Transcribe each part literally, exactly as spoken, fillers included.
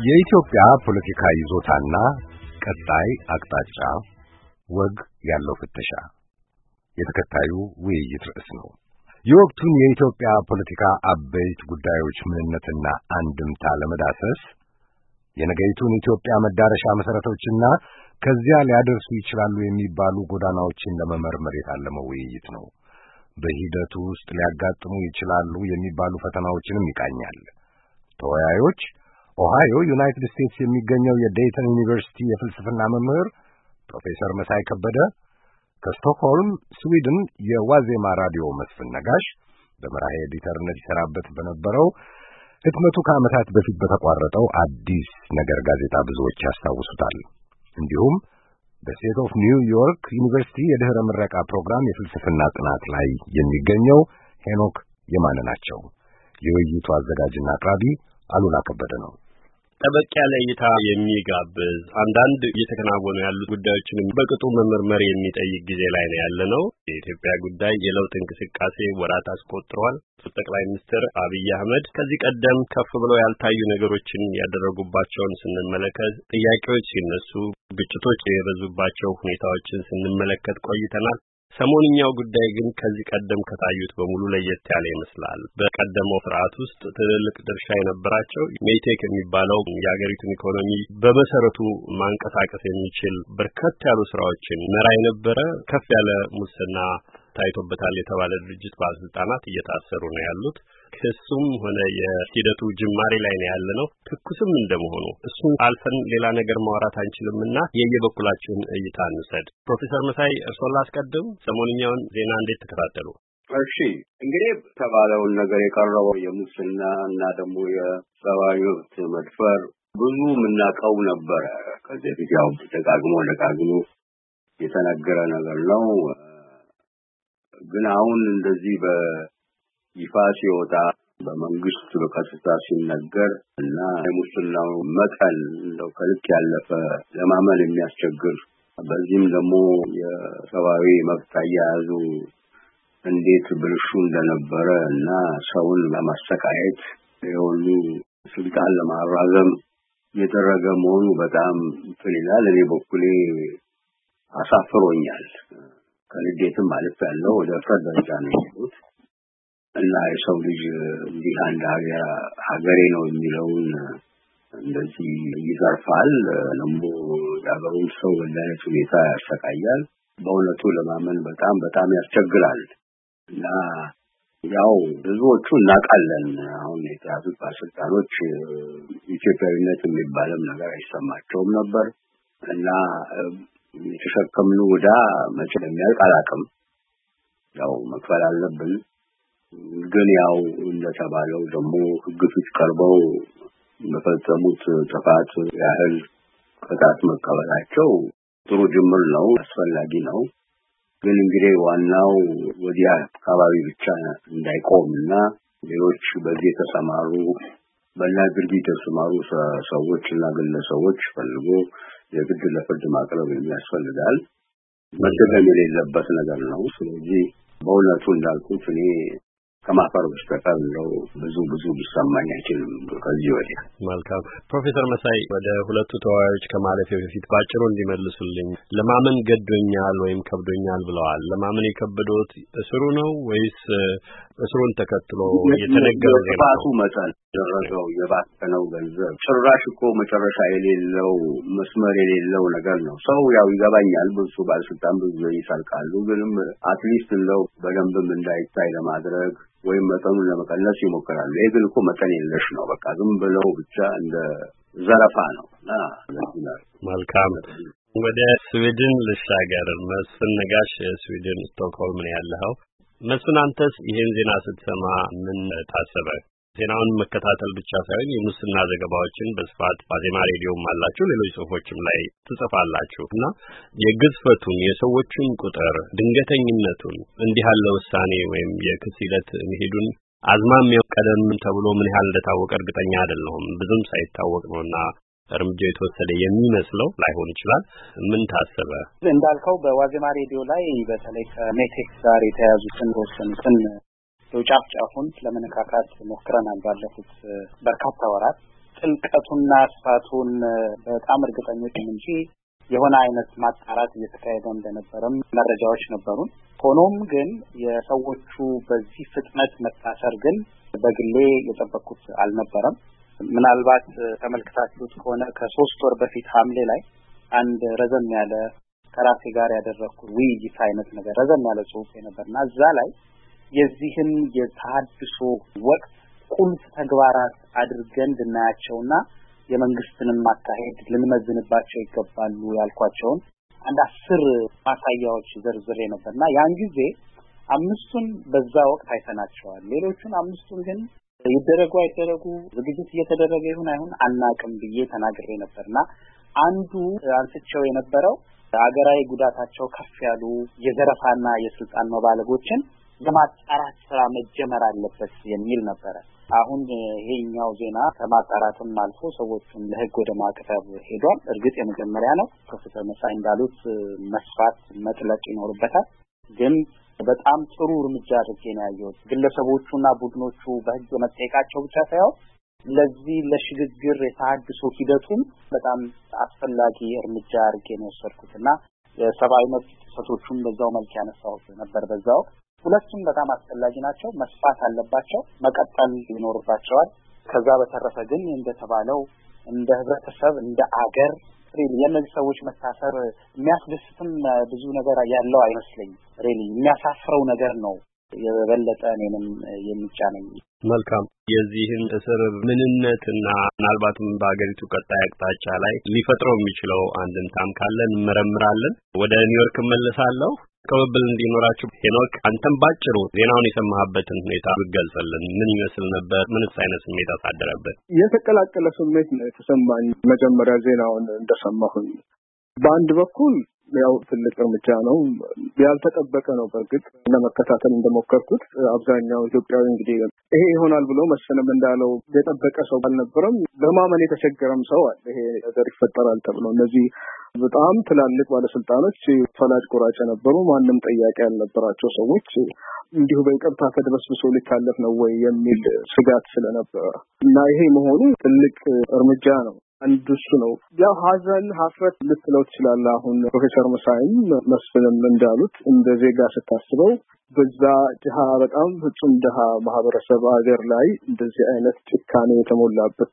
የኢትዮጵያ ፖለቲካ ይዞታና ቀጣይ አቅጣጫ ወግ ያለው ፍተሻ የተከታዩ ውይይት ርዕስ ነው። የወቅቱን የኢትዮጵያ ፖለቲካ አበይት ጉዳዮች ምንነትና አንድምታ ለመዳሰስ የነገይቱን ኢትዮጵያ መዳረሻ መሰረቶችና ከዚያ ሊያደርሱ ይችላሉ የሚባሉ ጎዳናዎችን ለመመርመር የታለመ ውይይት ነው። በሂደቱ ውስጥ ሊያጋጥሙ ይችላሉ የሚባሉ ፈተናዎችንም ይቃኛል። ተወያዮች ኦሃዮ ዩናይትድ ስቴትስ የሚገኘው የዴይተን ዩኒቨርሲቲ የፍልስፍና መምህር ፕሮፌሰር መሳይ ከበደ፣ ከስቶክሆልም ስዊድን የዋዜማ ራዲዮ መስፍን ነጋሽ፣ በመራሄ ኤዲተርነት ይሰራበት በነበረው ህትመቱ ከዓመታት በፊት በተቋረጠው አዲስ ነገር ጋዜጣ ብዙዎች ያስታውሱታል። እንዲሁም በስቴት ኦፍ ኒውዮርክ ዩኒቨርሲቲ የድህረ ምረቃ ፕሮግራም የፍልስፍና ጥናት ላይ የሚገኘው ሄኖክ የማነ ናቸው። የውይይቱ አዘጋጅና አቅራቢ አሉላ ከበደ ነው። ጠበቅ ያለ እይታ የሚጋብዝ አንዳንድ እየተከናወኑ ያሉ ጉዳዮችን በቅጡ መመርመር የሚጠይቅ ጊዜ ላይ ነው ያለነው። የኢትዮጵያ ጉዳይ የለውጥ እንቅስቃሴ ወራት አስቆጥሯል። ጠቅላይ ሚኒስትር አብይ አህመድ ከዚህ ቀደም ከፍ ብለው ያልታዩ ነገሮችን ያደረጉባቸውን ስንመለከት፣ ጥያቄዎች ሲነሱ፣ ግጭቶች የበዙባቸው ሁኔታዎችን ስንመለከት ቆይተናል። ሰሞንኛው ጉዳይ ግን ከዚህ ቀደም ከታዩት በሙሉ ለየት ያለ ይመስላል። በቀደመው ፍርሃት ውስጥ ትልልቅ ድርሻ የነበራቸው ሜቴክ የሚባለው የሀገሪቱን ኢኮኖሚ በመሰረቱ ማንቀሳቀስ የሚችል በርከት ያሉ ስራዎችን መራ የነበረ ከፍ ያለ ሙስና ታይቶበታል የተባለ ድርጅት ባለስልጣናት እየታሰሩ ነው ያሉት። ክሱም ሆነ የሂደቱ ጅማሬ ላይ ነው ያለነው። ትኩስም እንደመሆኑ እሱን አልፈን ሌላ ነገር ማውራት አንችልምና የየበኩላችሁን እይታ እንውሰድ። ፕሮፌሰር መሳይ እርስዎን ላስቀድም። ሰሞንኛውን ዜና እንዴት ተከታተሉ? እሺ፣ እንግዲህ ተባለውን ነገር የቀረበው የሙስና እና ደግሞ የሰብአዊ መብት መድፈር ብዙ የምናውቀው ነበረ። ከዚህ በፊት ያው ደጋግሞ ደጋግሞ የተነገረ ነገር ነው። ግን አሁን እንደዚህ በይፋ ሲወጣ በመንግስት በቀጥታ ሲነገር እና የሙስናው መጠን እንደው ከልክ ያለፈ ለማመን የሚያስቸግር፣ በዚህም ደግሞ የሰብአዊ መብት አያያዙ እንዴት ብልሹ እንደነበረ እና ሰውን ለማሰቃየት የሆኑ ስልጣን ለማራዘም የተደረገ መሆኑ በጣም ይላል። እኔ በኩሌ አሳፍሮኛል። ከልዴትም ማለት ያለው ወደ ፍርድ ደረጃ ነው የሚሉት እና የሰው ልጅ እንዲህ አንድ ሀገር ሀገሬ ነው የሚለውን እንደዚህ ይዘርፋል፣ ደግሞ የሀገሩን ሰው በእንደዚህ ሁኔታ ያሰቃያል። በእውነቱ ለማመን በጣም በጣም ያስቸግራል። እና ያው ብዙዎቹ እናውቃለን። አሁን የተያዙት ባለስልጣኖች ኢትዮጵያዊነት የሚባልም ነገር አይሰማቸውም ነበር እና የተሸከምነው ዕዳ መቼ እንደሚያልቅ አላውቅም። ያው መክፈል አለብን። ግን ያው እንደተባለው ደግሞ ሕግ ፊት ቀርበው በፈጸሙት ጥፋት ያህል ቅጣት መቀበላቸው ጥሩ ጅምር ነው፣ አስፈላጊ ነው። ግን እንግዲህ ዋናው ወዲያ አካባቢ ብቻ እንዳይቆምና ሌሎች በዚህ የተሰማሩ በእና ድርጊት የተሰማሩ ሰዎችና ግለሰቦች ፈልጎ የግድ ለፍርድ ማቅረብ የሚያስፈልጋል። መደገም የሌለበት ነገር ነው። ስለዚህ በእውነቱ እንዳልኩት እኔ ከማፈር በስተቀር ነው ብዙ ብዙ ቢሰማኝ አይችልም ከዚህ ወዲያ። መልካም ፕሮፌሰር መሳይ ወደ ሁለቱ ተወያዮች ከማለፌ በፊት ባጭሩ እንዲመልሱልኝ፣ ለማመን ገዶኛል ወይም ከብዶኛል ብለዋል። ለማመን የከበዶት እስሩ ነው ወይስ እስሩን ተከትሎ የተነገረው ዜና ነው? መጠን ደረሰው የባከነው ገንዘብ ጭራሽ እኮ መጨረሻ የሌለው መስመር የሌለው ነገር ነው። ሰው ያው ይገባኛል፣ ብዙ ባለስልጣን ብዙ ይሰርቃሉ። ግን አትሊስት እንደው በደንብም እንዳይታይ ለማድረግ ወይም መጠኑን ለመቀነስ ይሞክራሉ። ይሄ ግን እኮ መጠን የለሽ ነው። በቃ ዝም ብለው ብቻ እንደ ዘረፋ ነው። እና መልካም ወደ ስዊድን ልሻገር። መስፍን ነጋሽ ስዊድን ስቶክሆልም ነው ያለኸው። መስፍን አንተስ ይሄን ዜና ስትሰማ ምን ታሰበ? ዜናውን መከታተል ብቻ ሳይሆን የሙስና ዘገባዎችን በስፋት ዋዜማ ሬዲዮም አላችሁ፣ ሌሎች ጽሁፎችም ላይ ትጽፋላችሁ እና የግዝፈቱን የሰዎችን ቁጥር ድንገተኝነቱን እንዲህ ያለ ውሳኔ ወይም የክስ ሂደት መሄዱን አዝማሚያው ቀደም ተብሎ ምን ያህል እንደታወቀ እርግጠኛ አይደለሁም። ብዙም ሳይታወቅ ነውና እርምጃ የተወሰደ የሚመስለው ላይሆን ይችላል። ምን ታሰበ? እንዳልከው በዋዜማ ሬዲዮ ላይ በተለይ ከሜቴክ ጋር የተያዙትን ወሰንትን ጫፍ ጫፉን ለመነካካት ሞክረናል ባለፉት በርካታ ወራት። ጥልቀቱና ስፋቱን በጣም እርግጠኞች እንጂ የሆነ አይነት ማጣራት እየተካሄደ እንደነበረም መረጃዎች ነበሩን። ሆኖም ግን የሰዎቹ በዚህ ፍጥነት መታሰር ግን በግሌ የጠበቅኩት አልነበረም። ምናልባት ተመልክታችሁት ከሆነ ከሶስት ወር በፊት ሐምሌ ላይ አንድ ረዘም ያለ ከራሴ ጋር ያደረኩት ውይይት አይነት ነገር ረዘም ያለ ጽሁፍ ነበርና እዛ ላይ የዚህን የተሐድሶ ወቅት ቁልፍ ተግባራት አድርገን እንድናያቸውና የመንግስትንም ማካሄድ ልንመዝንባቸው ይገባሉ ያልኳቸውን አንድ አስር ማሳያዎች ዘርዝሬ ነበርና ያን ጊዜ አምስቱን በዛ ወቅት አይተናቸዋል። ሌሎቹን አምስቱን ግን ይደረጉ አይደረጉ ዝግጅት እየተደረገ ይሁን አይሁን አናቅም ብዬ ተናግሬ ነበርና አንዱ አንስቸው የነበረው አገራዊ ጉዳታቸው ከፍ ያሉ የዘረፋና የስልጣን መባለጎችን የማጣራት ስራ መጀመር አለበት የሚል ነበር። አሁን ይሄኛው ዜና ከማጣራትም አልፎ ሰዎችን ለህግ ወደ ማቅረብ ሄዷል። እርግጥ የመጀመሪያ ነው። ፕሮፌሰር መሳይ እንዳሉት መስፋት መጥለቅ ይኖርበታል። ግን በጣም ጥሩ እርምጃ አድርጌ ነው ያየሁት። ግለሰቦቹና ቡድኖቹ በህግ መጠየቃቸው ብቻ ሳይሆን ለዚህ ለሽግግር የተሐድሶ ሂደቱን በጣም አስፈላጊ እርምጃ አድርጌ ነው የወሰድኩትና የሰብአዊ መብት ጥሰቶቹን በዛው መልክ ያነሳሁት ነበር። በዛው ሁለቱም በጣም አስፈላጊ ናቸው፣ መስፋት አለባቸው፣ መቀጠል ይኖርባቸዋል። ከዛ በተረፈ ግን እንደተባለው እንደ ህብረተሰብ እንደ አገር ሪሊ የነዚህ ሰዎች መታሰር የሚያስደስትም ብዙ ነገር ያለው አይመስለኝም። ሪሊ የሚያሳፍረው ነገር ነው የበለጠ እኔንም የሚጫነኝ። መልካም የዚህን እስር ምንነትና ምናልባትም በአገሪቱ ቀጣይ አቅጣጫ ላይ ሊፈጥረው የሚችለው አንድምታም ካለ እንመረምራለን። ወደ ኒውዮርክ መለሳለሁ። ቅብብል እንዲኖራችሁ ሄኖክ አንተም ባጭሩ ዜናውን የሰማህበትን ሁኔታ ብትገልጽልን ምን ይመስል ነበር? ምንስ አይነት ስሜት አሳደረበት? የተቀላቀለ ስሜት ነው የተሰማኝ መጀመሪያ ዜናውን እንደሰማሁኝ። በአንድ በኩል ያው ትልቅ እርምጃ ነው፣ ያልተጠበቀ ነው። በእርግጥ ለመከታተል እንደሞከርኩት አብዛኛው ኢትዮጵያዊ እንግዲህ ይሄ ይሆናል ብሎ መስለም እንዳለው የጠበቀ ሰው አልነበረም። በማመን የተቸገረም ሰው አለ ይሄ ነገር ይፈጠራል ተብሎ። እነዚህ በጣም ትላልቅ ባለስልጣኖች ፈላጭ ቆራጭ ነበሩ፣ ማንም ጥያቄ ያልነበራቸው ሰዎች እንዲሁ በይቅርታ ተደበስብሶ ሊታለፍ ነው ወይ የሚል ስጋት ስለነበረ እና ይሄ መሆኑ ትልቅ እርምጃ ነው። አንዱ እሱ ነው። ያው ሀዘን ሀፍረት ልትለው ትችላለህ። አሁን ፕሮፌሰር መሳይም መስፍንም እንዳሉት እንደ ዜጋ ስታስበው በዛ ድሃ በጣም ፍጹም ድሃ ማህበረሰብ ሀገር ላይ እንደዚህ አይነት ጭካኔ የተሞላበት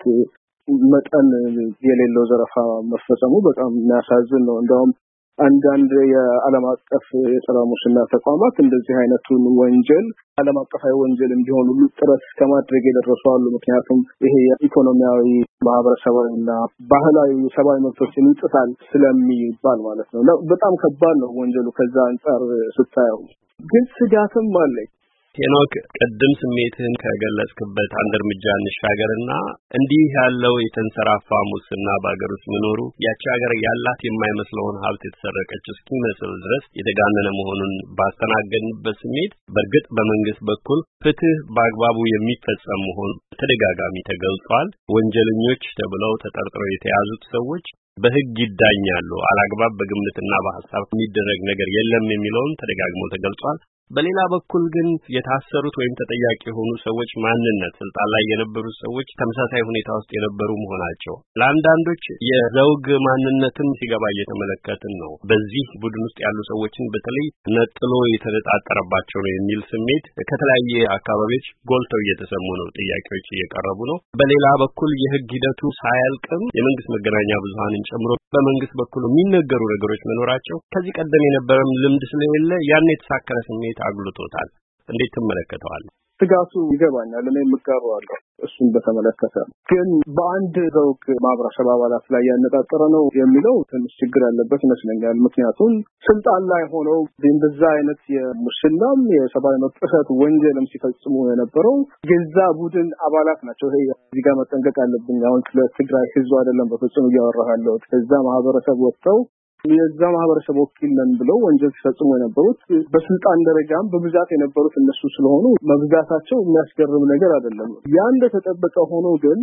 መጠን የሌለው ዘረፋ መፈጸሙ በጣም የሚያሳዝን ነው። እንደውም አንዳንድ የዓለም አቀፍ የጸረ ሙስና ተቋማት እንደዚህ አይነቱን ወንጀል ዓለም አቀፋዊ ወንጀል እንዲሆን ሁሉ ጥረት ከማድረግ የደረሱ አሉ። ምክንያቱም ይሄ የኢኮኖሚያዊ ማህበረሰባዊና ባህላዊ ሰብአዊ መብቶችን ይጥሳል ስለሚባል ማለት ነው። በጣም ከባድ ነው ወንጀሉ ከዛ አንጻር ስታየው። ግን ስጋትም አለኝ። ሄኖክ ቅድም ስሜትን ከገለጽክበት አንድ እርምጃ እንሻገርና እንዲህ ያለው የተንሰራፋ ሙስና በአገር ውስጥ መኖሩ ያቺ ሀገር ያላት የማይመስለውን ሀብት የተሰረቀች እስኪመስል ድረስ የተጋነነ መሆኑን ባስተናገድንበት ስሜት በእርግጥ በመንግስት በኩል ፍትህ በአግባቡ የሚፈጸም መሆኑ ተደጋጋሚ ተገልጿል። ወንጀለኞች ተብለው ተጠርጥረው የተያዙት ሰዎች በህግ ይዳኛሉ፣ አላግባብ በግምትና በሐሳብ የሚደረግ ነገር የለም የሚለውን ተደጋግሞ ተገልጿል። በሌላ በኩል ግን የታሰሩት ወይም ተጠያቂ የሆኑ ሰዎች ማንነት ስልጣን ላይ የነበሩ ሰዎች ተመሳሳይ ሁኔታ ውስጥ የነበሩ መሆናቸው ለአንዳንዶች የዘውግ ማንነትም ሲገባ እየተመለከትን ነው። በዚህ ቡድን ውስጥ ያሉ ሰዎችን በተለይ ነጥሎ የተነጣጠረባቸው ነው የሚል ስሜት ከተለያየ አካባቢዎች ጎልተው እየተሰሙ ነው፣ ጥያቄዎች እየቀረቡ ነው። በሌላ በኩል የህግ ሂደቱ ሳያልቅም የመንግስት መገናኛ ብዙሃንን ጨምሮ በመንግስት በኩል የሚነገሩ ነገሮች መኖራቸው ከዚህ ቀደም የነበረም ልምድ ስለሌለ ያን የተሳከረ ስሜት አጉልቶታል። እንዴት ትመለከተዋለህ? ስጋቱ ይገባኛል፣ እኔ የምጋራዋለሁ። እሱን በተመለከተ ግን በአንድ ዘውግ ማህበረሰብ አባላት ላይ ያነጣጠረ ነው የሚለው ትንሽ ችግር ያለበት ይመስለኛል። ምክንያቱም ስልጣን ላይ ሆነው እንደዛ አይነት የሙስናም የሰብአዊ መብት ጥሰት ወንጀልም ሲፈጽሙ የነበረው ገዛ ቡድን አባላት ናቸው። ይሄ እዚህ ጋር መጠንቀቅ አለብኝ። አሁን ስለ ትግራይ ህዝብ አይደለም በፍጹም እያወራሁ ያለሁት። ከዛ ማህበረሰብ ወጥተው የዛ ማህበረሰብ ወኪል ነን ብለው ወንጀል ሲፈጽሙ የነበሩት በስልጣን ደረጃም በብዛት የነበሩት እነሱ ስለሆኑ መብዛታቸው የሚያስገርም ነገር አይደለም። ያ እንደተጠበቀ ሆኖ ግን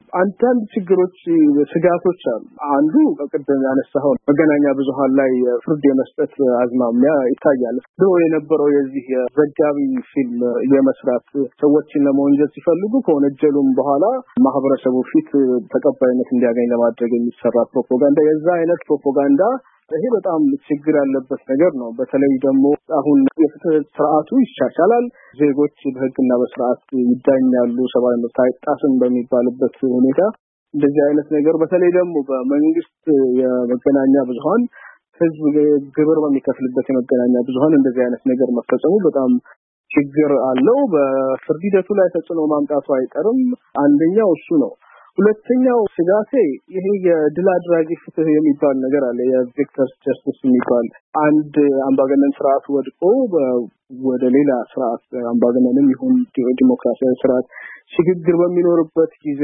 አንዳንድ ችግሮች ስጋቶች አሉ። አንዱ በቀደም ያነሳው መገናኛ ብዙሃን ላይ ፍርድ የመስጠት አዝማሚያ ይታያል። ድሮ የነበረው የዚህ ዘጋቢ ፊልም የመስራት ሰዎችን ለመወንጀል ሲፈልጉ ከወነጀሉም በኋላ ማህበረሰቡ ፊት ተቀባይነት እንዲያገኝ ለማድረግ የሚሰራ ፕሮፓጋንዳ የዛ አይነት ፕሮፓጋንዳ ይሄ በጣም ችግር ያለበት ነገር ነው። በተለይ ደግሞ አሁን የፍትህ ስርዓቱ ይሻሻላል፣ ዜጎች በህግና በስርዓት ይዳኛሉ፣ ሰብአዊ መብት አይጣስም በሚባልበት ሁኔታ እንደዚህ አይነት ነገር በተለይ ደግሞ በመንግስት የመገናኛ ብዙሃን ህዝብ ግብር በሚከፍልበት የመገናኛ ብዙሃን እንደዚህ አይነት ነገር መፈጸሙ በጣም ችግር አለው። በፍርድ ሂደቱ ላይ ተጽዕኖ ማምጣቱ አይቀርም። አንደኛው እሱ ነው። ሁለተኛው ስጋቴ ይሄ የድል አድራጊ ፍትህ የሚባል ነገር አለ። የቪክተርስ ጀስቲስ የሚባል አንድ አምባገነን ስርዓት ወድቆ ወደ ሌላ ስርዓት አምባገነንም ይሁን ዲሞክራሲያዊ ስርዓት ሽግግር በሚኖርበት ጊዜ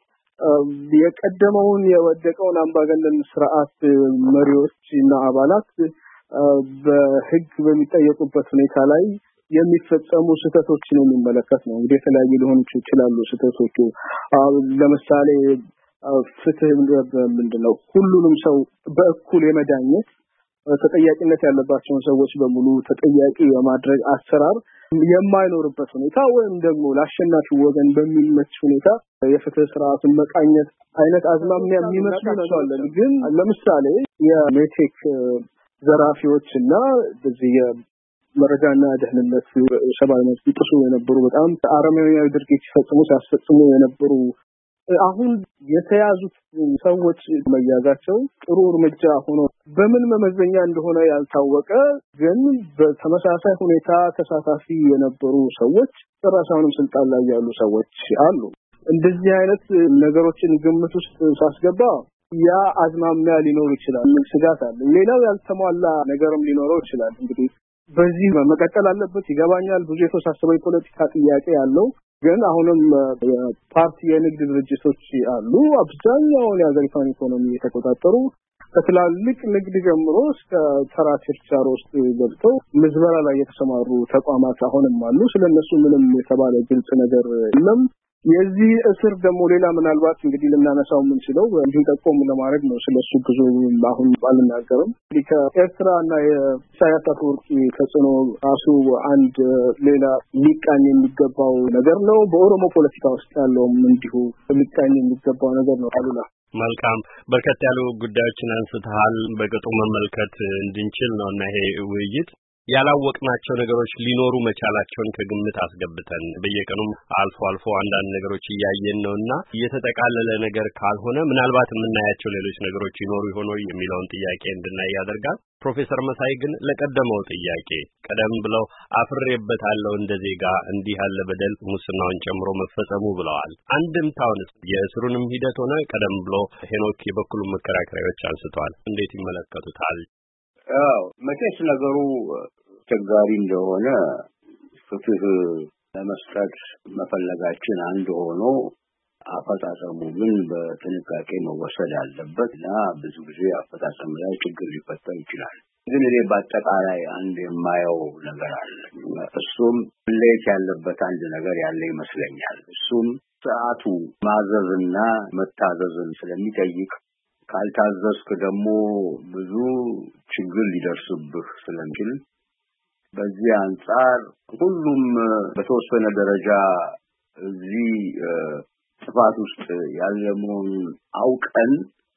የቀደመውን የወደቀውን አምባገነን ስርዓት መሪዎች እና አባላት በህግ በሚጠየቁበት ሁኔታ ላይ የሚፈጸሙ ስህተቶችን የሚመለከት ነው። እንግዲህ የተለያዩ ሊሆኑ ይችላሉ ስህተቶቹ። ለምሳሌ ፍትህ ምንድነው? ሁሉንም ሰው በእኩል የመዳኘት ተጠያቂነት ያለባቸውን ሰዎች በሙሉ ተጠያቂ የማድረግ አሰራር የማይኖርበት ሁኔታ ወይም ደግሞ ለአሸናፊው ወገን በሚመች ሁኔታ የፍትህ ስርዓቱን መቃኘት አይነት አዝማሚያ የሚመስሉ ናቸው። ግን ለምሳሌ የሜቴክ ዘራፊዎችና በዚህ መረጃና ደህንነት ሰብአዊ መብት ጥሱ የነበሩ በጣም አረመኔያዊ ድርጊት ሲፈጽሙ ሲያስፈጽሙ የነበሩ አሁን የተያዙት ሰዎች መያዛቸው ጥሩ እርምጃ ሆኖ በምን መመዘኛ እንደሆነ ያልታወቀ ግን በተመሳሳይ ሁኔታ ተሳታፊ የነበሩ ሰዎች ራሳቸውን ስልጣን ላይ ያሉ ሰዎች አሉ። እንደዚህ አይነት ነገሮችን ግምት ውስጥ ሳስገባ ያ አዝማሚያ ሊኖር ይችላል ምን ስጋት አለ። ሌላው ያልተሟላ ነገርም ሊኖረው ይችላል። እንግዲህ በዚህ መቀጠል አለበት ይገባኛል። ብዙ የተወሳሰበ የፖለቲካ ጥያቄ ያለው ግን አሁንም የፓርቲ የንግድ ድርጅቶች አሉ አብዛኛውን የሀገሪቷን ኢኮኖሚ የተቆጣጠሩ ከትላልቅ ንግድ ጀምሮ እስከ ተራ ችርቻሮ ውስጥ ገብተው ምዝበራ ላይ የተሰማሩ ተቋማት አሁንም አሉ። ስለነሱ ምንም የተባለ ግልጽ ነገር የለም። የዚህ እስር ደግሞ ሌላ ምናልባት እንግዲህ ልናነሳው የምንችለው እንዲጠቆም ለማድረግ ነው። ስለሱ ብዙ አሁን ባልናገርም ከኤርትራና የኢሳያስ አፈወርቂ ተጽዕኖ ራሱ አንድ ሌላ ሊቃኝ የሚገባው ነገር ነው። በኦሮሞ ፖለቲካ ውስጥ ያለውም እንዲሁ ሊቃኝ የሚገባው ነገር ነው። አሉላ መልካም በርከት ያሉ ጉዳዮችን አንስተሃል በቅጡ መመልከት እንድንችል ነውና ይሄ ውይይት ያላወቅናቸው ነገሮች ሊኖሩ መቻላቸውን ከግምት አስገብተን በየቀኑም አልፎ አልፎ አንዳንድ ነገሮች እያየን ነውና እየተጠቃለለ ነገር ካልሆነ ምናልባት የምናያቸው ሌሎች ነገሮች ይኖሩ ይሆን ወይ የሚለውን ጥያቄ እንድናይ ያደርጋል። ፕሮፌሰር መሳይ ግን ለቀደመው ጥያቄ ቀደም ብለው አፍሬበታለሁ እንደ ዜጋ እንዲህ ያለ በደል ሙስናውን ጨምሮ መፈጸሙ ብለዋል። አንድምታውንስ የእስሩንም ሂደት ሆነ ቀደም ብሎ ሄኖክ የበኩሉን መከራከሪያዎች አንስተዋል። እንዴት ይመለከቱታል? አዎ መቼስ ነገሩ ተጋሪ እንደሆነ ፍትህ ለመስጠት መፈለጋችን አንድ ሆኖ አፈጻጸሙ ግን በጥንቃቄ መወሰድ አለበት እና ብዙ ጊዜ አፈጻጸሙ ላይ ችግር ሊፈጠር ይችላል። ግን እኔ በአጠቃላይ አንድ የማየው ነገር አለ። እሱም ለየት ያለበት አንድ ነገር ያለ ይመስለኛል። እሱም ሰዓቱ ማዘዝና መታዘዝን ስለሚጠይቅ ካልታዘዝክ ደግሞ ብዙ ችግር ሊደርስብህ ስለሚችል በዚህ አንፃር ሁሉም በተወሰነ ደረጃ እዚህ ጥፋት ውስጥ ያለመሆን አውቀን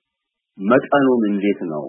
መጠኑን እንዴት ነው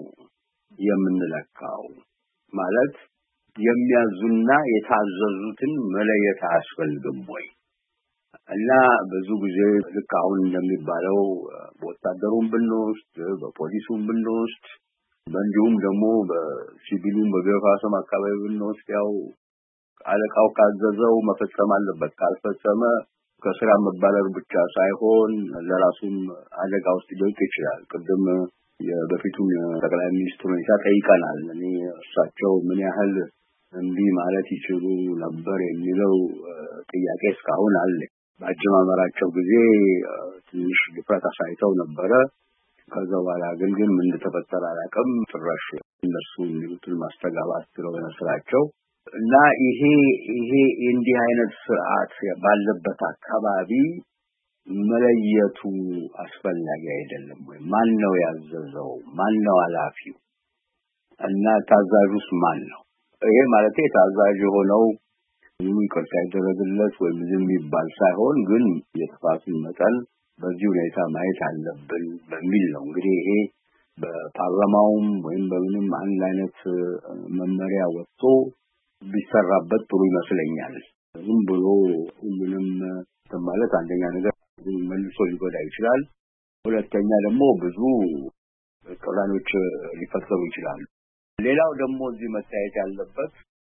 የምንለካው? ማለት የሚያዙና የታዘዙትን መለየት አያስፈልግም ወይ? እና ብዙ ጊዜ ልክ አሁን እንደሚባለው በወታደሩም ብንወስድ በፖሊሱም ብንወስድ እንዲሁም ደግሞ በሲቪሉም በገፋሰም አካባቢ ብንወስድ ያው አለቃው ካዘዘው መፈጸም አለበት። ካልፈጸመ ከስራ መባረር ብቻ ሳይሆን ለራሱም አደጋ ውስጥ ሊወድቅ ይችላል። ቅድም የበፊቱን ጠቅላይ ሚኒስትሩን ጠይቀናል። እኔ እሳቸው ምን ያህል እንዲህ ማለት ይችሉ ነበር የሚለው ጥያቄ እስካሁን አለ። ባጀማመራቸው ጊዜ ትንሽ ድፍረት አሳይተው ነበረ። ከዛ በኋላ ግን ግን ምን እንደተፈጠረ አላውቅም። ጭራሽ እነሱ የሚሉትን ማስተጋባት ስለሆነ ስራቸው እና ይሄ ይሄ እንዲህ አይነት ስርዓት ባለበት አካባቢ መለየቱ አስፈላጊ አይደለም ወይ? ማን ነው ያዘዘው? ማን ነው ኃላፊው? እና ታዛዡስ ማን ነው? ይሄ ማለት ታዛዥ ሆነው ይቅርታ ይደረግለት ወይም ዝም ይባል ሳይሆን ግን የጥፋቱን መጠን በዚህ ሁኔታ ማየት አለብን በሚል ነው። እንግዲህ ይሄ በፓርላማውም ወይም በምንም አንድ አይነት መመሪያ ወጥቶ ቢሰራበት ጥሩ ይመስለኛል። ዝም ብሎ ሁሉንም ማለት አንደኛ ነገር መልሶ ሊጎዳ ይችላል። ሁለተኛ ደግሞ ብዙ ቅራኔዎች ሊፈጠሩ ይችላሉ። ሌላው ደግሞ እዚህ መታየት ያለበት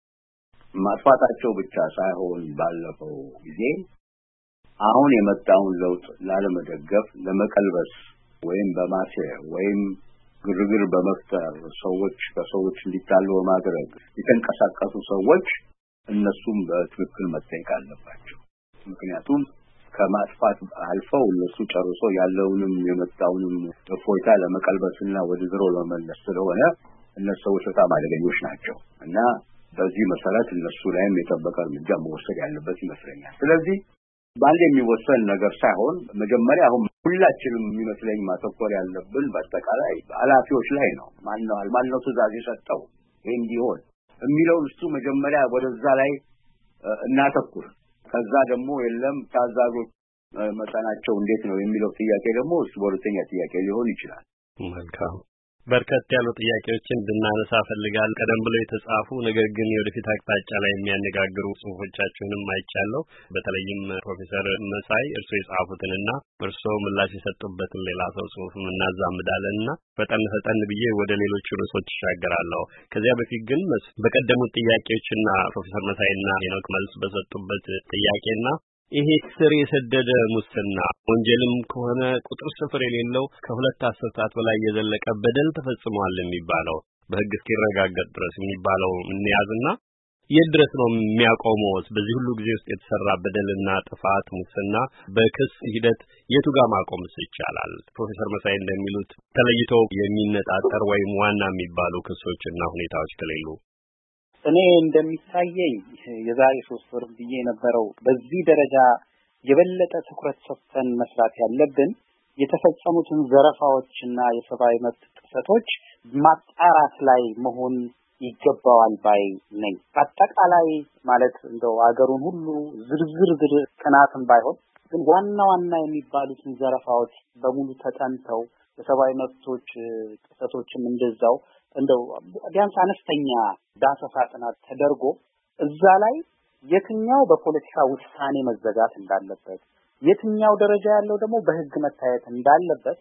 ማጥፋታቸው ብቻ ሳይሆን ባለፈው ጊዜ አሁን የመጣውን ለውጥ ላለመደገፍ ለመቀልበስ ወይም በማሰር ወይም ግርግር በመፍጠር ሰዎች ከሰዎች እንዲጣሉ በማድረግ የተንቀሳቀሱ ሰዎች እነሱም በትክክል መጠየቅ አለባቸው። ምክንያቱም ከማጥፋት አልፈው እነሱ ጨርሶ ያለውንም የመጣውንም እፎይታ ለመቀልበስና ወደ ድሮ ለመመለስ ስለሆነ እነሱ ሰዎች በጣም አደገኞች ናቸው እና በዚህ መሰረት እነሱ ላይም የጠበቀ እርምጃ መወሰድ ያለበት ይመስለኛል። ስለዚህ ባንድ የሚወሰን ነገር ሳይሆን መጀመሪያ አሁን ሁላችንም የሚመስለኝ ማተኮር ያለብን በአጠቃላይ ኃላፊዎች ላይ ነው። ማን ነው ማን ነው ትዕዛዝ የሰጠው ይሄ እንዲሆን የሚለው እሱ መጀመሪያ ወደዛ ላይ እናተኩር። ከዛ ደግሞ የለም ታዛዦች መጠናቸው እንዴት ነው የሚለው ጥያቄ ደግሞ እሱ በሁለተኛ ጥያቄ ሊሆን ይችላል። መልካም በርከት ያሉ ጥያቄዎችን እንድናነሳ ፈልጋለሁ። ቀደም ብለው የተጻፉ ነገር ግን የወደፊት አቅጣጫ ላይ የሚያነጋግሩ ጽሁፎቻችሁንም አይቻለሁ። በተለይም ፕሮፌሰር መሳይ እርሶ የጻፉትንና እርሶ ምላሽ የሰጡበትን ሌላ ሰው ጽሁፍም እናዛምዳለንና ፈጠን ፈጠን ብዬ ወደ ሌሎች ርዕሶች ይሻገራለሁ። ከዚያ በፊት ግን በቀደሙት ጥያቄዎችና ፕሮፌሰር መሳይና ሄኖክ መልስ በሰጡበት ጥያቄና ይሄ ስር የሰደደ ሙስና ወንጀልም ከሆነ ቁጥር ስፍር የሌለው ከሁለት አስርታት በላይ የዘለቀ በደል ተፈጽሟል የሚባለው በህግ እስኪረጋገጥ ድረስ የሚባለው እንያዝና የት ድረስ ነው የሚያቆመው? በዚህ ሁሉ ጊዜ ውስጥ የተሰራ በደልና ጥፋት ሙስና በክስ ሂደት የቱ ጋር ማቆምስ ይቻላል? ፕሮፌሰር መሳይ እንደሚሉት ተለይቶ የሚነጣጠር ወይም ዋና የሚባሉ ክሶችና ሁኔታዎች ከሌሉ እኔ እንደሚታየኝ የዛሬ ሶስት ወር ብዬ የነበረው በዚህ ደረጃ የበለጠ ትኩረት ሰጥተን መስራት ያለብን የተፈጸሙትን ዘረፋዎችና የሰብአዊ መብት ጥሰቶች ማጣራት ላይ መሆን ይገባዋል ባይ ነኝ። አጠቃላይ ማለት እንደው አገሩን ሁሉ ዝርዝር ጥናትም ባይሆን ግን ዋና ዋና የሚባሉትን ዘረፋዎች በሙሉ ተጠንተው የሰብአዊ መብቶች ጥሰቶችም እንደዛው እንደው ቢያንስ አነስተኛ ዳሰሳ ጥናት ተደርጎ እዛ ላይ የትኛው በፖለቲካ ውሳኔ መዘጋት እንዳለበት የትኛው ደረጃ ያለው ደግሞ በህግ መታየት እንዳለበት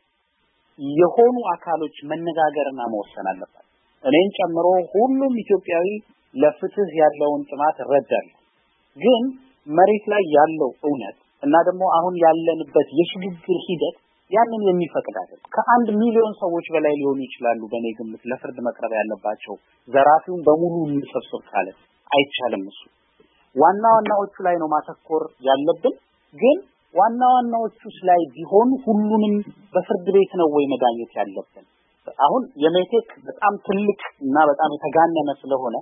የሆኑ አካሎች መነጋገርና መወሰን አለበት። እኔን ጨምሮ ሁሉም ኢትዮጵያዊ ለፍትህ ያለውን ጥማት ረዳል። ግን መሬት ላይ ያለው እውነት እና ደግሞ አሁን ያለንበት የሽግግር ሂደት ያንን የሚፈቅድ አይደለም። ከአንድ ሚሊዮን ሰዎች በላይ ሊሆኑ ይችላሉ በኔ ግምት ለፍርድ መቅረብ ያለባቸው። ዘራፊውን በሙሉ እንሰብስብ ካለ አይቻልም። እሱ ዋና ዋናዎቹ ላይ ነው ማተኮር ያለብን። ግን ዋና ዋናዎቹ ላይ ቢሆን ሁሉንም በፍርድ ቤት ነው ወይ መዳኘት ያለብን? አሁን የሜቴክ በጣም ትልቅ እና በጣም የተጋነነ ስለሆነ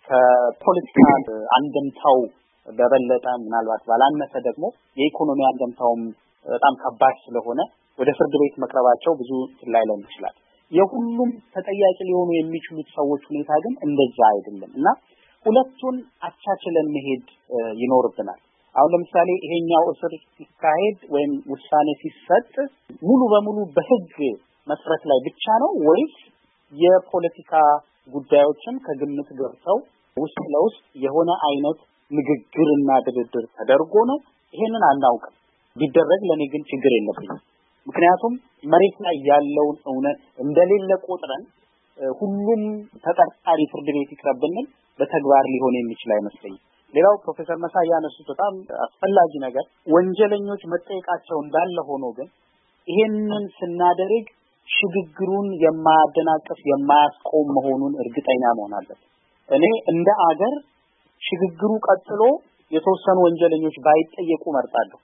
ከፖለቲካ አንደምታው በበለጠ ምናልባት ባላነሰ ደግሞ የኢኮኖሚ አንደምታውም በጣም ከባድ ስለሆነ ወደ ፍርድ ቤት መቅረባቸው ብዙ ትላይለን ይችላል። የሁሉም ተጠያቂ ሊሆኑ የሚችሉት ሰዎች ሁኔታ ግን እንደዛ አይደለም እና ሁለቱን አቻችለን መሄድ ይኖርብናል። አሁን ለምሳሌ ይሄኛው እስር ሲካሄድ ወይም ውሳኔ ሲሰጥ ሙሉ በሙሉ በህግ መስረት ላይ ብቻ ነው ወይስ የፖለቲካ ጉዳዮችን ከግምት ገብተው ውስጥ ለውስጥ የሆነ አይነት ንግግርና ድርድር ተደርጎ ነው? ይሄንን አናውቅም። ቢደረግ ለኔ ግን ችግር የለብኝም። ምክንያቱም መሬት ላይ ያለውን እውነት እንደሌለ ቆጥረን ሁሉም ተጠርጣሪ ፍርድ ቤት ይቅረብልን በተግባር ሊሆን የሚችል አይመስለኝም። ሌላው ፕሮፌሰር መሳይ ያነሱት በጣም አስፈላጊ ነገር ወንጀለኞች መጠየቃቸው እንዳለ ሆኖ ግን ይሄንን ስናደርግ ሽግግሩን የማያደናቅፍ የማያስቆም መሆኑን እርግጠኛ መሆን አለበት። እኔ እንደ አገር ሽግግሩ ቀጥሎ የተወሰኑ ወንጀለኞች ባይጠየቁ መርጣለሁ።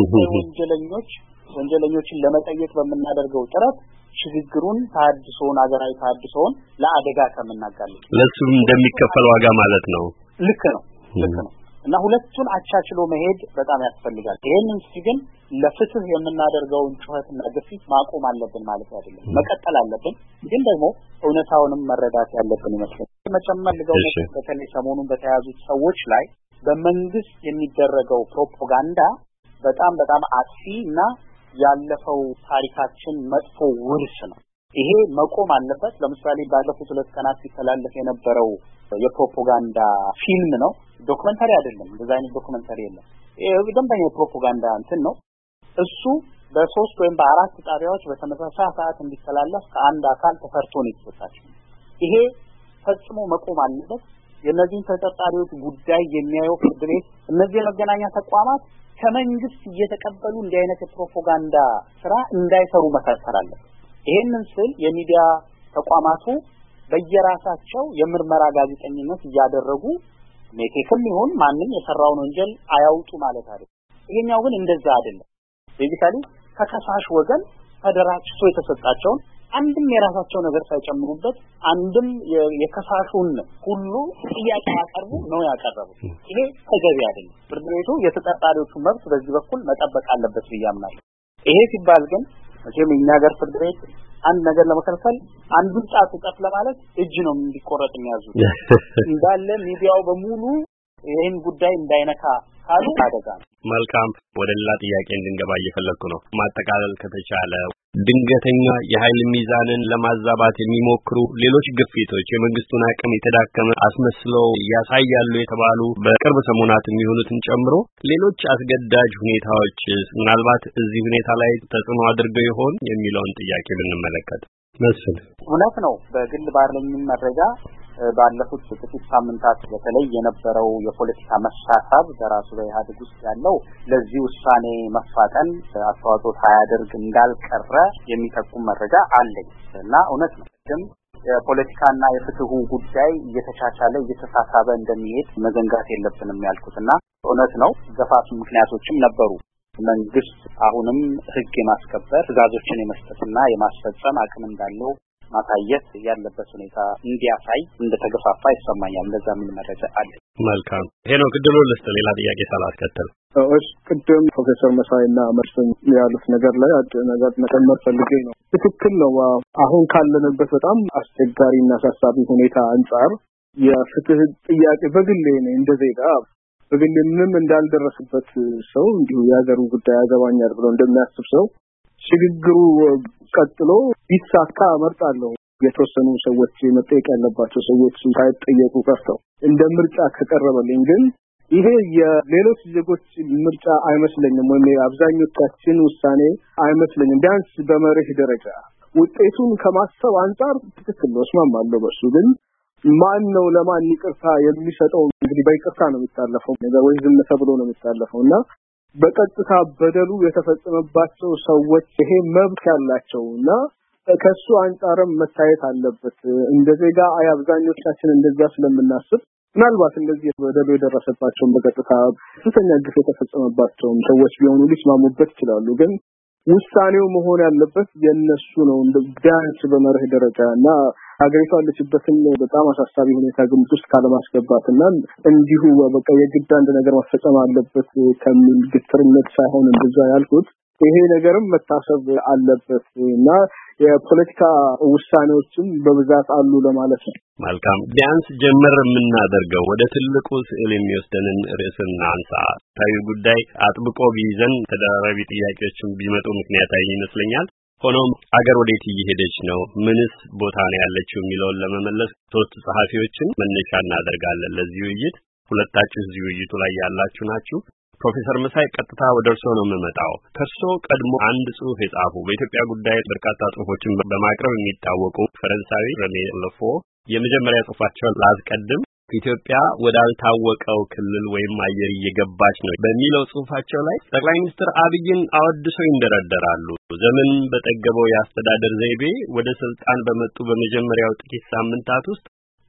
ወንጀለኞች ወንጀለኞችን ለመጠየቅ በመናደርገው ጥረት ሽግግሩን ታድሶን አገራዊ ታድሶን ለአደጋ ከመናጋለች ለሱም እንደሚከፈል ዋጋ ማለት ነው። ልክ ነው ልክ ነው። እና ሁለቱን አቻችሎ መሄድ በጣም ያስፈልጋል። ይሄንን ሲግን ለፍትህ የምናደርገውን ጩኸትና ግፊት ማቆም አለብን ማለት አይደለም፣ መቀጠል አለብን። ግን ደግሞ እውነታውንም መረዳት ያለብን ይመስላል። መጨመር ልገው በተለይ ሰሞኑን በተያዙት ሰዎች ላይ በመንግስት የሚደረገው ፕሮፓጋንዳ በጣም በጣም አጥፊና ያለፈው ታሪካችን መጥፎ ውርስ ነው። ይሄ መቆም አለበት። ለምሳሌ ባለፉት ሁለት ቀናት ሲተላለፍ የነበረው የፕሮፓጋንዳ ፊልም ነው፣ ዶክመንታሪ አይደለም። እንደዛ አይነት ዶክመንታሪ የለም። ይሄ ደንበኛ የፕሮፓጋንዳ እንትን ነው። እሱ በሶስት ወይም በአራት ጣቢያዎች በተመሳሳይ ሰዓት እንዲተላለፍ ከአንድ አካል ተፈርቶ ነው የተሰጣቸው። ይሄ ፈጽሞ መቆም አለበት። የነዚህን ተጠርጣሪዎች ጉዳይ የሚያየው ፍርድ ቤት እነዚህ የመገናኛ ተቋማት ከመንግስት እየተቀበሉ እንዲህ አይነት የፕሮፓጋንዳ ስራ እንዳይሰሩ መከልከል አለበት። ይሄንን ስል የሚዲያ ተቋማቱ በየራሳቸው የምርመራ ጋዜጠኝነት እያደረጉ ሜቴክም ይሁን ማንንም የሰራውን ወንጀል አያውጡ ማለት አይደለም። ይሄኛው ግን እንደዛ አይደለም። ቤዚካሊ ከከሳሽ ወገን ተደራጅቶ የተሰጣቸውን አንድም የራሳቸው ነገር ሳይጨምሩበት አንድም የከሳሹን ሁሉ ጥያቄ ያቀርቡ ነው ያቀርቡት። ይሄ ተገቢ አይደለም። ፍርድ ቤቱ የተጠርጣሪዎቹ መብት በዚህ በኩል መጠበቅ አለበት ብያምናለሁ። ይሄ ሲባል ግን መቼም እኛ ሀገር ፍርድ ቤት አንድ ነገር ለመከልከል አንዱን ጣት ጠፍ ለማለት እጅ ነው እንዲቆረጥ የሚያዙት። እንዳለ ሚዲያው በሙሉ ይሄን ጉዳይ እንዳይነካ ካሉ አደጋ። መልካም፣ ወደ ሌላ ጥያቄ እንድንገባ እየፈለኩ ነው። ማጠቃለል ከተቻለ ድንገተኛ የኃይል ሚዛንን ለማዛባት የሚሞክሩ ሌሎች ግፊቶች የመንግስቱን አቅም የተዳከመ አስመስለው ያሳያሉ የተባሉ በቅርብ ሰሞናት የሚሆኑትን ጨምሮ ሌሎች አስገዳጅ ሁኔታዎች ምናልባት እዚህ ሁኔታ ላይ ተጽዕኖ አድርገው ይሆን የሚለውን ጥያቄ ብንመለከት መስል እውነት ነው። በግል ባለኝ መረጃ ባለፉት ጥቂት ሳምንታት በተለይ የነበረው የፖለቲካ መሳሳብ በራሱ በኢህአዴግ ውስጥ ያለው ለዚህ ውሳኔ መፋጠን አስተዋጽኦ ሳያደርግ እንዳልቀረ የሚጠቁም መረጃ አለኝ እና እውነት ነው። ግን የፖለቲካና የፍትሁ ጉዳይ እየተቻቻለ እየተሳሳበ እንደሚሄድ መዘንጋት የለብንም ያልኩትና እውነት ነው። ገፋፍ ምክንያቶችም ነበሩ። መንግስት አሁንም ህግ የማስከበር ትዕዛዞችን የመስጠትና የማስፈጸም አቅም እንዳለው ማሳየት ያለበት ሁኔታ እንዲያሳይ እንደተገፋፋ ይሰማኛል። እንደዛ ምን መረጃ አለ። መልካም ሄኖክ ድሎ ልስጥ ሌላ ጥያቄ ሳላስከተል እሺ ቅድም ፕሮፌሰር መሳይና መስፍን ያሉት ነገር ላይ አንድ ነገር መጨመር ፈልጌ ነው። ትክክል ነው። አሁን ካለንበት በጣም አስቸጋሪና አሳሳቢ ሁኔታ አንጻር የፍትህ ጥያቄ በግሌ ነው እንደ ዜጋ በግሌ ምንም እንዳልደረስበት ሰው እንዲሁ ያገሩ ጉዳይ ያገባኛል ብሎ እንደሚያስብ ሰው ሽግግሩ ቀጥሎ ቢሳካ አመርጣለሁ። የተወሰኑ ሰዎች መጠየቅ ያለባቸው ሰዎች ሳይጠየቁ ቀርተው እንደ ምርጫ ከቀረበልኝ ግን ይሄ የሌሎች ዜጎች ምርጫ አይመስለኝም፣ ወይም የአብዛኞቻችን ውሳኔ አይመስለኝም። ቢያንስ በመርህ ደረጃ ውጤቱን ከማሰብ አንጻር ትክክል ነው፣ እስማማለሁ በሱ። ግን ማን ነው ለማን ይቅርታ የሚሰጠው? እንግዲህ በይቅርታ ነው የሚታለፈው ነገር ወይ ዝም ተብሎ ነው የሚታለፈውና በቀጥታ በደሉ የተፈጸመባቸው ሰዎች ይሄ መብት ያላቸውና ከሱ አንጻርም መታየት አለበት። እንደ ዜጋ አብዛኞቻችን እንደዛ ስለምናስብ ምናልባት እንደዚህ በደሉ የደረሰባቸው በቀጥታ ከፍተኛ ግፍ የተፈጸመባቸው ሰዎች ቢሆኑ ሊስማሙበት ይችላሉ። ግን ውሳኔው መሆን ያለበት የነሱ ነው እንደ ቢያንስ በመርህ ደረጃና ሀገሪቷ ያለችበትን በጣም አሳሳቢ ሁኔታ ግምት ውስጥ ካለማስገባትና እንዲሁ በቃ የግድ አንድ ነገር መፈጸም አለበት ከሚል ግትርነት ሳይሆን እንደዛ ያልኩት ይሄ ነገርም መታሰብ አለበት እና የፖለቲካ ውሳኔዎችም በብዛት አሉ ለማለት ነው። መልካም ቢያንስ ጀመር የምናደርገው ወደ ትልቁ ስዕል የሚወስደንን ርዕስና አንሳ ታዩ ጉዳይ አጥብቆ ቢይዘን ተደራራቢ ጥያቄዎችን ቢመጡ ምክንያታዊ ይመስለኛል። ሆኖም አገር ወዴት እየሄደች ነው፣ ምንስ ቦታ ነው ያለችው የሚለውን ለመመለስ ሶስት ጸሐፊዎችን መነሻ እናደርጋለን ለዚህ ውይይት። ሁለታችሁ እዚህ ውይይቱ ላይ ያላችሁ ናችሁ። ፕሮፌሰር መሳይ ቀጥታ ወደ እርስዎ ነው የምመጣው። ከእርስዎ ቀድሞ አንድ ጽሑፍ የጻፉ በኢትዮጵያ ጉዳይ በርካታ ጽሑፎችን በማቅረብ የሚታወቁ ፈረንሳዊ ረሜ ለፎ የመጀመሪያ ጽሑፋቸውን ላስቀድም። ኢትዮጵያ ወዳልታወቀው ክልል ወይም አየር እየገባች ነው በሚለው ጽሑፋቸው ላይ ጠቅላይ ሚኒስትር አብይን አወድሰው ይንደረደራሉ። ዘመን በጠገበው የአስተዳደር ዘይቤ ወደ ስልጣን በመጡ በመጀመሪያው ጥቂት ሳምንታት ውስጥ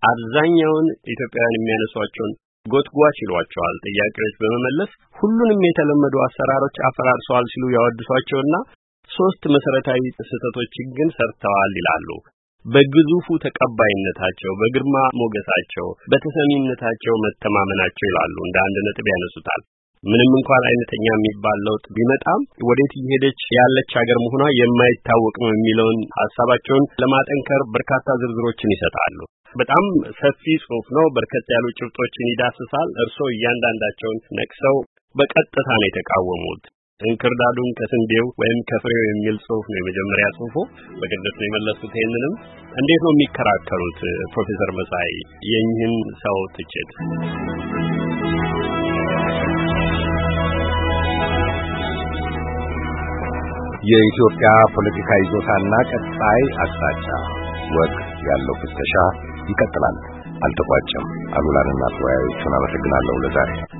አብዛኛውን ኢትዮጵያውያን የሚያነሷቸውን ጎትጓች ይሏቸዋል ጥያቄዎች በመመለስ ሁሉንም የተለመዱ አሰራሮች አፈራርሰዋል ሲሉ ያወድሷቸውና ሶስት መሰረታዊ ስህተቶችን ግን ሰርተዋል ይላሉ። በግዙፉ ተቀባይነታቸው፣ በግርማ ሞገሳቸው፣ በተሰሚነታቸው መተማመናቸው ይላሉ እንደ አንድ ነጥብ ያነሱታል። ምንም እንኳን አይነተኛ የሚባል ለውጥ ቢመጣም ወዴት እየሄደች ያለች ሀገር መሆኗ የማይታወቅ ነው የሚለውን ሐሳባቸውን ለማጠንከር በርካታ ዝርዝሮችን ይሰጣሉ። በጣም ሰፊ ጽሑፍ ነው። በርከት ያሉ ጭብጦችን ይዳስሳል። እርስዎ እያንዳንዳቸውን ነቅሰው በቀጥታ ነው የተቃወሙት። እንክርዳዱን ከስንዴው ወይም ከፍሬው የሚል ጽሑፍ ነው የመጀመሪያ ጽሑፎ። በግልጽ ነው የመለሱት። ይሄንንም እንዴት ነው የሚከራከሩት ፕሮፌሰር መሳይ የእኚህን ሰው ትችት? የኢትዮጵያ ፖለቲካ ይዞታና ቀጣይ አቅጣጫ ወግ ያለው ፍተሻ ይቀጥላል። አልተቋጨም። አሉላንና ተወያዮቹን አመሰግናለሁ ለዛሬ።